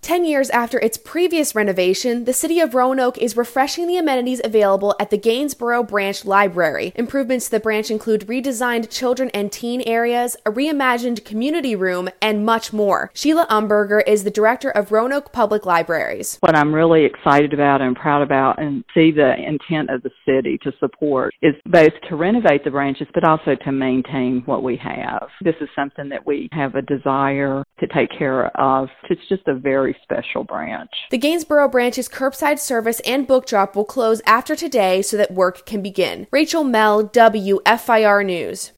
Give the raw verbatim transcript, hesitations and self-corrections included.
Ten years after its previous renovation, the city of Roanoke is refreshing the amenities available at the Gainsborough Branch Library. Improvements to the branch include redesigned children and teen areas, a reimagined community room, and much more. Sheila Umberger is the director of Roanoke Public Libraries. What I'm really excited about and proud about and see the intent of the city to support is both to renovate the branches but also to maintain what we have. This is something that we have a desire to take care of. It's just a very special branch. The Gainsborough branch's curbside service and book drop will close after today so that work can begin. Rachel Mell, W F I R News.